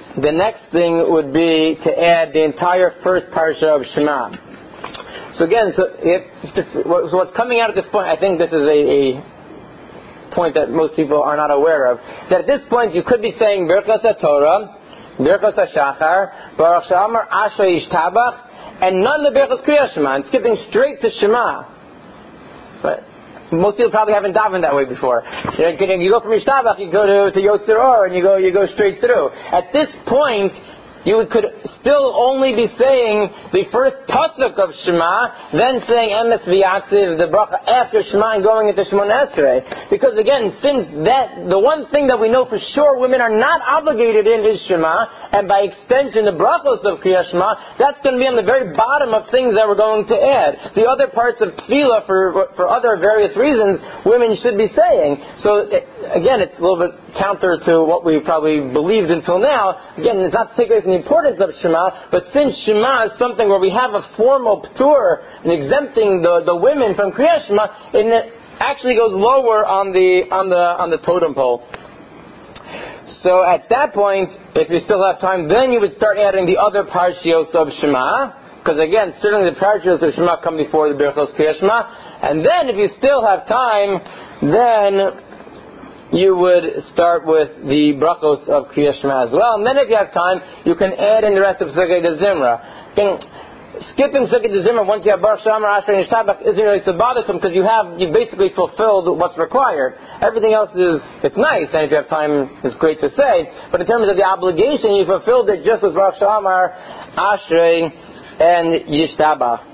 the next thing would be to add the entire first parsha of Shema. So again, so, if, so what's coming out at this point, I think this is a, a point that most people are not aware of, that at this point you could be saying Birchas HaTorah, Birchas HaShachar, Baruch She'amar Ashrei Yishtabach, and none of the Birchas Kriyas Shema, and skipping straight to Shema. But most people probably haven't davened that way before. You know, you go from Yishtabach, you go to, to Yotzer Or, and you go you go straight through. At this point, you could still only be saying the first pasuk of Shema, then saying Emes V'Yatziv, the bracha after Shema, and going into Shemona Esrei. Because again, since that, the one thing that we know for sure women are not obligated in is Shema, and by extension the brachos of Kriyas Shema, that's going to be on the very bottom of things that we're going to add. The other parts of Tefillah, for for other various reasons, women should be saying. So it, again, it's a little bit counter to what we probably believed until now. Again, it's not taken the importance of Shema, but since Shema is something where we have a formal ptur and exempting the, the women from Kriyas Shema, it actually goes lower on the on the on the totem pole. So at that point, if you still have time, then you would start adding the other parshios of Shema, because again, certainly the parshios of Shema come before the Birchos Kriyas Shema, and then if you still have time, then you would start with the brachos of Kriyas Shema as well. And then if you have time, you can add in the rest of Sukkot Zimra. Again, skipping Sukkot Zimra once you have Baruch She'amar Ashrei Yishtabach isn't really so bothersome, because you have, you basically fulfilled what's required. Everything else is, it's nice, and if you have time, it's great to say. But in terms of the obligation, you fulfilled it just with Baruch She'amar Ashrei and Yishtabach.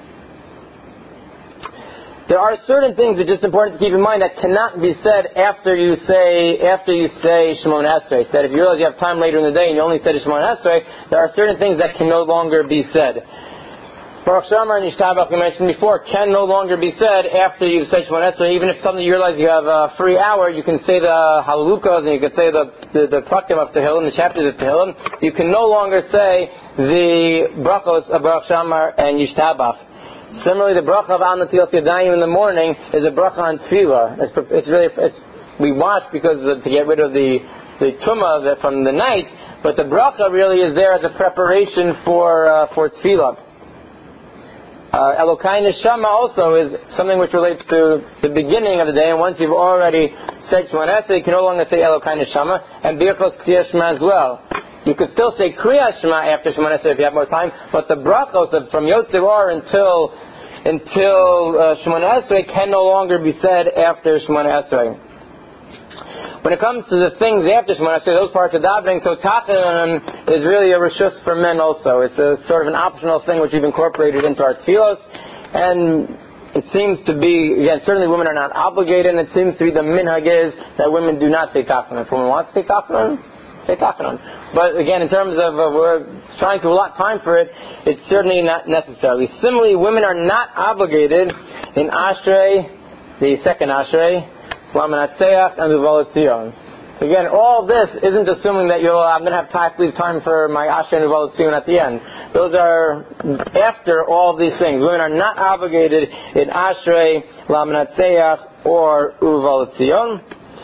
There are certain things that are just important to keep in mind that cannot be said after you say after you say Shemona Esrei. That if you realize you have time later in the day and you only said Shemona Esrei, there are certain things that can no longer be said. Baruch She'amar and Yishtabach, we mentioned before, can no longer be said after you've said Shemona Esrei. Even if suddenly you realize you have a free hour, you can say the Halalukas and you can say the the, the Prakim of Tehillim, the chapters of Tehillim. You can no longer say the brachos of Baruch She'amar and Yishtabach. Similarly, the bracha of Al Natilas Yadayim in the morning is a bracha on tefillah. It's, it's really it's, we wash because of, to get rid of the the tumah from the night, but the bracha really is there as a preparation for uh, for tefillah. Uh, Elokai Neshama also is something which relates to the beginning of the day, and once you've already said Shemona Esrei, you can no longer say Elokai Neshama, and Birchos Kriyas Shema as well. You could still say Kriyas Shema after Shemona Esrei if you have more time, but the brachos of from Yotzer Or until until uh, Shemona Esrei can no longer be said after Shemona Esrei. When it comes to the things after Shemona Esrei, those parts of davening, so Tachanun is really a reshus for men also. It's a sort of an optional thing which we've incorporated into our tefillos, and it seems to be, again, certainly women are not obligated, and it seems to be the minhag is that women do not say Tachanun. If women want to say Tachanun, say Tachanun. But again, in terms of uh, we're trying to allot time for it, it's certainly not necessarily. Similarly, women are not obligated in Ashrei, the second Ashrei, Lamanatseach, and Uvalat Zion. Again, all this isn't assuming that you'll, I'm going to have time, leave time for my Ashrei and Uvalat Zion at the end. Those are after all of these things. Women are not obligated in Ashrei, Lamanatseach, or Uvalat Zion,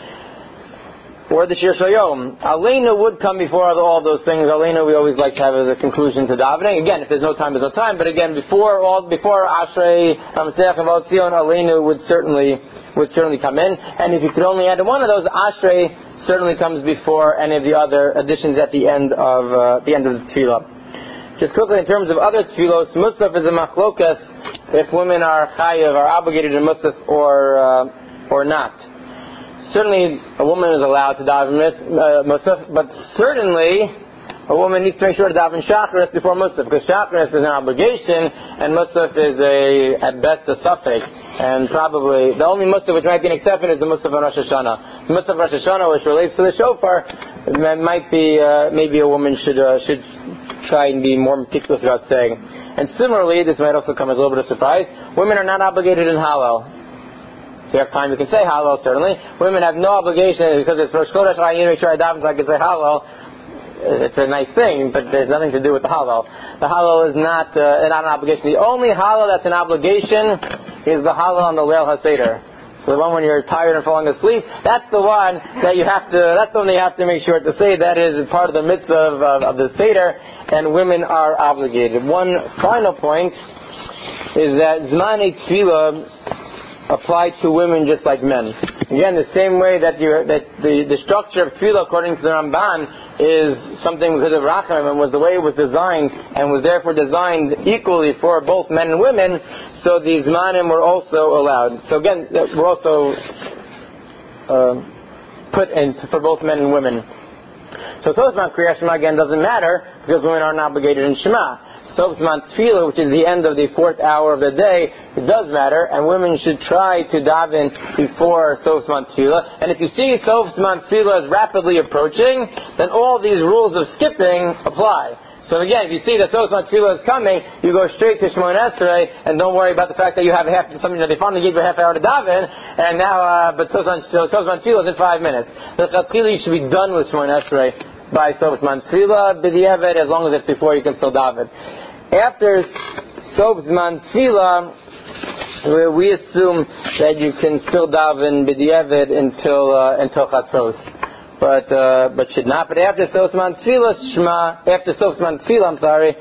or the Shir Shayom. Aleinu would come before all those things. Aleinu we always like to have as a conclusion to davening. Again, if there's no time, there's no time. But again, before all, before Ashrei, Lamanatseach, and Uvalat Zion, Aleinu would certainly would certainly come in. And if you could only add one of those, Ashrei certainly comes before any of the other additions at the end of uh, the end of the tefillah. Just quickly, in terms of other tefillos, Musaf is a machlokas if women are chayav, are obligated in Musaf or uh, or not. Certainly, a woman is allowed to daven uh, Musaf, but certainly a woman needs to make sure to daven Shacharis before Musaf, because Shacharis is an obligation, and Musaf is a at best a suffix. And probably the only Musaf which might be an exception is the Musaf on Rosh Hashanah. The Musaf on Rosh Hashanah, which relates to the shofar, might be uh, maybe a woman should uh, should try and be more meticulous about saying. And similarly, this might also come as a little bit of surprise. Women are not obligated in Hallel. If you have time, you can say Hallel. Certainly, women have no obligation because it's Rosh Chodesh. I need to make sure I daven so I can say Hallel. It's a nice thing, but there's nothing to do with the Hallel. The Hallel is not uh, not an obligation. The only Hallel that's an obligation is the Hallel on the Leil HaSeder. So the one when you're tired and falling asleep, that's the one that you have to, that's the one that you have to make sure to say. That is part of the mitzvah of, of, of the Seder, and women are obligated. One final point is that Zmanei Tefillah apply to women just like men. Again, the same way that, you, that the, the structure of Tefillah, according to the Ramban, is something because of Rachamim, and was the way it was designed, and was therefore designed equally for both men and women, so the Zmanim were also allowed. So again, we're also uh, put in for both men and women. So Sofzman Kriyat Shema again doesn't matter, because women aren't obligated in Shema. Sofzman Tefillah, which is the end of the fourth hour of the day, it does matter, and women should try to daven before Sofzman Tefillah. And if you see Sofzman Tefillah is rapidly approaching, then all these rules of skipping apply. So again, if you see that Sofzman Tefillah is coming, you go straight to Shemona Esrei, and don't worry about the fact that you have half, something that they finally gave you a half hour to daven, and now, uh, but Sofzman Tefillah is in five minutes. The Chatzili should be done with Shemona Esrei by Sofzman Tefillah, B'diavad, as long as it's before you can still daven. After Sofzman Tefillah, we assume that you can still daven B'diavad until uh, until Chatzos, but uh, but should not. But after Sofzman Tefillah, Shema, after Sofzman Tefillah, I'm sorry,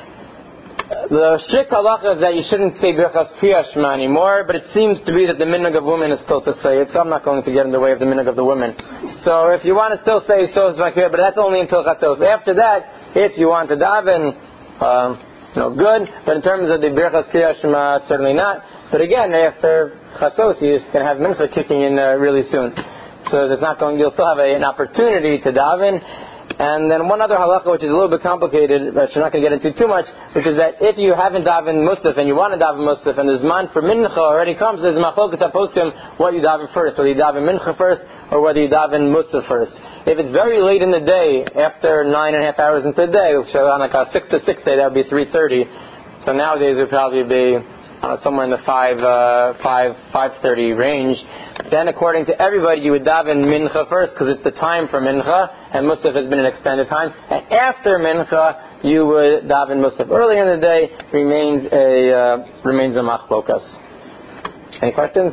the strict halacha is that you shouldn't say Birchas Kriyat Shema anymore, but it seems to be that the minhag of women is still to say it, so I'm not going to get in the way of the minhag of the women. So if you want to still say Sofzman Kriyat, but that's only until Chatzos. After that, if you want to daven, um, no good, but in terms of the Birchas Kriyat Shema, certainly not. But again, after Chatzos, you're just going to have mincha kicking in uh, really soon. So there's not going, you'll still have a, an opportunity to daven. And then one other halacha, which is a little bit complicated, but you're not going to get into too much, which is that if you haven't davened Musaf and you want to daven Musaf, and the Zman for Mincha already comes, there's Machlokas HaPoskim what you daven first, whether you daven Mincha first or whether you daven Musaf first. If it's very late in the day, after nine and a half hours into the day, which on like a six to six day, that would be three thirty. So nowadays it would probably be I don't know, somewhere in the five uh, five five thirty range. Then, according to everybody, you would daven Mincha first because it's the time for Mincha, and Musaf has been an extended time. And after Mincha, you would daven Musaf. Earlier in the day remains a uh, remains a machlokas. Any questions?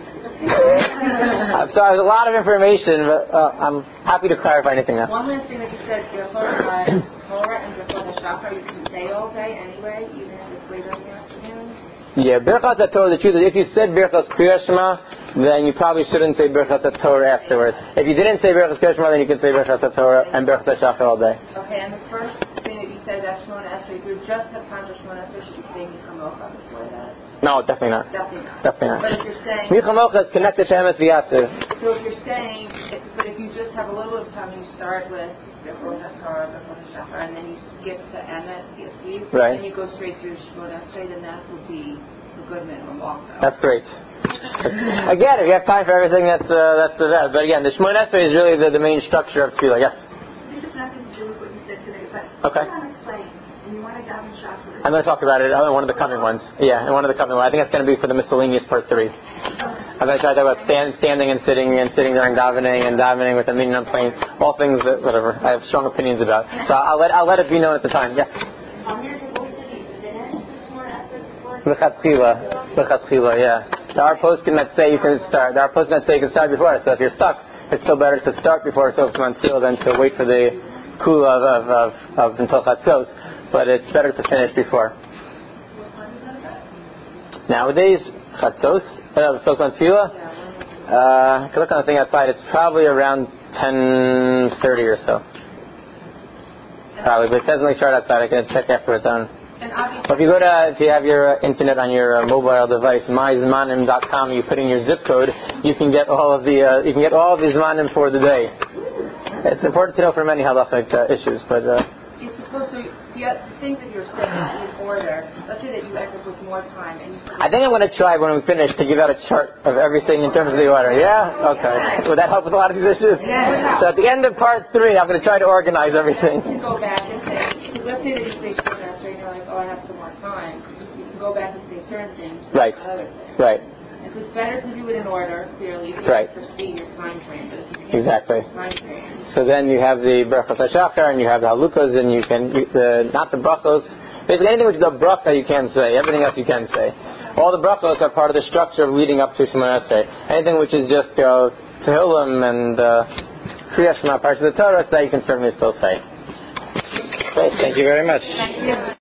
I'm sorry, there's a lot of information, but uh, I'm happy to clarify anything else. One last thing that you said, Torah and Birchas Shachar, you can say all day anyway, even if it's later in the afternoon. Yeah, Birchas HaTorah, the truth is, if you said Birchas Kriyat Shema, then you probably shouldn't say Birchas HaTorah afterwards. If you didn't say Birchas Kriyat Shema, then you can say Birchas HaTorah and Birchas HaShachar all day. Okay, and the first thing that you said, that Shemona Esrei, if you just have time for Shemona Esrei, should you say Michamocha before that? No, definitely not. Definitely not. Definitely not. But if you're saying... Michamocha is connected to Emes V'Yatziv. So if you're saying, if, but if you just have a little bit of time, you start with Birchas HaTorah, Birchas HaShachar, and then you skip to Emes V'Yatziv, right, and you go straight through Shemona Esrei, then that would be a good minimum also. That's great. Again, if you have time for everything, that's uh, that's the best. But again, the Shemona Esrei is really the, the main structure of Tefillah. Yes? This has nothing to do with what you said today, but okay. if you're on a plane and you want to daven Shachar. I'm going to talk about it in one of the coming ones. Yeah, in one of the coming ones. I think that's going to be for the miscellaneous part three. I'm going to try to talk about stand, standing and sitting and sitting during davening and davening with a meaning on plane. All things that, whatever, I have strong opinions about. So I'll let I'll let it be known at the time. Yeah. L'chatchila, l'chatchila, yeah. There are poskim that say you can start. There are poskim that say you can start before. So if you're stuck, it's still better to start before Sofzman Tefillah than to wait for the kula of of of, of until Chatzos. But it's better to finish before. Nowadays, Chatzos, uh, Sofzman Tefillah. Uh, if you look on the thing outside, it's probably around ten thirty or so. Probably, but it doesn't really start outside. I can check afterwards on. Well, if you go to, if you have your uh, internet on your uh, mobile device, my zmanim dot com, you put in your zip code, you can get all of the, uh, you can get all of the zmanim for the day. It's important to know for many halachic uh, issues, but. Uh, You're supposed to, the things that you're saying in order. Let's say that you end up with more time, and you. I think I'm going to try when we finish to give out a chart of everything in terms of the order. Yeah. Okay. Would that help with a lot of these issues? Yeah. So at the end of part three, I'm going to try to organize everything. You can go back and say, let's say that you say certain things, and you're like, oh, I have some more time. You can go back and say certain things. Right. Other things. Right. And so it's better to do it in order, clearly. You right. Foresee your time frame, but if you can't exactly. time frame. So then you have the Birchas HaShachar and you have the Halukas, and you can, you, the, not the Brachos. Basically anything which is a bracha you can say. Everything else you can say. all the brachos are part of the structure of leading up to Shemona Esrei. Anything which is just, you know, Tehillim and uh, Kriyas Shema, parts of the Torah, so that you can certainly still say. Great, thank you very much. Thank you.